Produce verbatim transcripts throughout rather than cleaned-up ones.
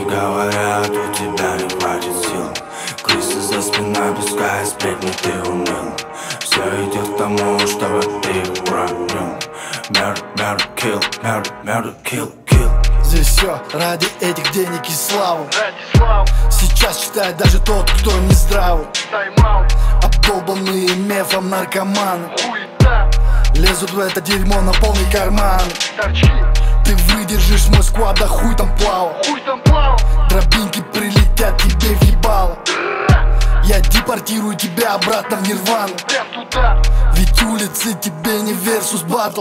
говорят, у тебя не хватит сил. Крысы за спиной, пускай сплетни ты уныл. Все идет к тому, чтобы ты уронил. Murder, murder, kill, murder, murder, kill, kill. Здесь все ради этих денег и славы. Сейчас читает даже тот, кто не здравый. Обдолбанные мефом наркоманы лезут в это дерьмо на полный карман. Ты выдержишь мой сквад, да хуй там плавал. Дробинки прилетят тебе в ебало. Я депортирую тебя обратно в нирвану. Ведь улицы тебе не версус батл.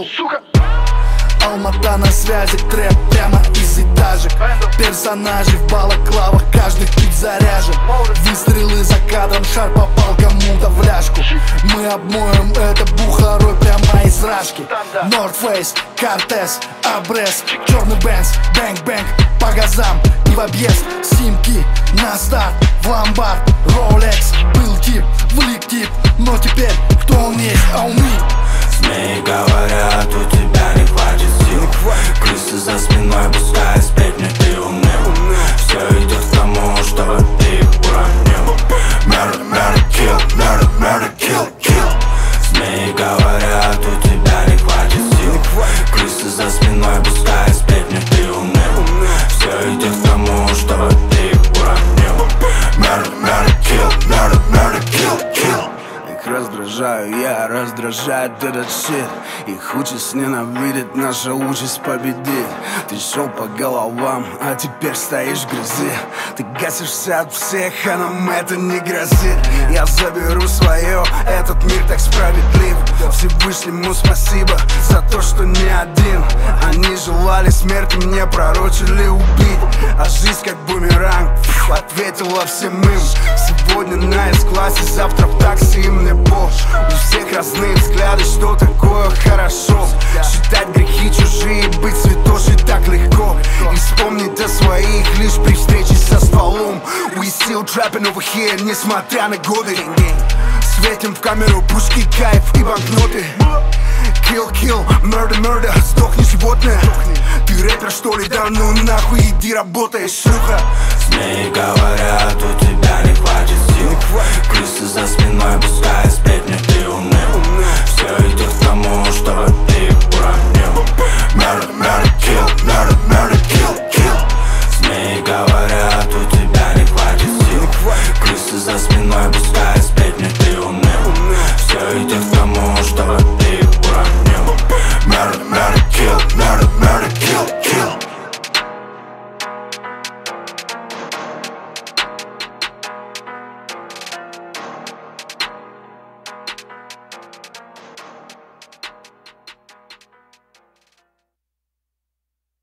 Алмата на связи, трэп прямо из этажек. Персонажи в балаклавах, каждый тут заряжен. Выстрелы за кадром, шар попал кому-то в ляжку. Мы обмоем это бухарой прямо из рашки. North Face, Кортес, Абрес, черный Бенз, бэнг-бэнг по газам и в объезд. Симки на старт, в ломбард, Rolex. Был тип, влик тип, но теперь кто он есть, а он мы. Змеи говорят, у тебя не хватит сил. Крысы за спиной, пускай сплетни ты уныл. Все идет к тому, чтобы ты их уронил. Murder, murder, kill, murder, murder, kill, kill. Змеи говорят, у тебя не хватит сил. Крысы за спиной, пускай сплетни ты уныл. Все идет к тому, чтобы ты их уронил. Murder, murder, kill, murder, murder, kill, kill. Раздражаю я, раздражает этот щит. Их участь ненавидит, наша участь победит. Ты шел по головам, а теперь стоишь в грязи. Ты гасишься от всех, а нам это не грозит. Я заберу свое, этот мир так справедлив. Всевышнему спасибо за то, что не один. Они желали смерти, мне пророчили убить. А жизнь как бумеранг ответила всем им. Сегодня на С-классе, завтра в такси, и мне бог. У всех разные взгляды, что такое хорошо. Считать грехи чужие, быть святошей так легко. И вспомнить о своих лишь при встрече со стволом. We still trapping over here, несмотря на годы. Светим в камеру пушки, кайф и банкноты. Kill, kill, murder, murder, сдохни, животное. Ты рэпер, что ли? Да ну нахуй, иди работай, шлюха. Змеи говорят, у тебя не хватит сил. Крысы за спиной, пускай сплетни ты уныл. Все идет к тому, чтобы ты их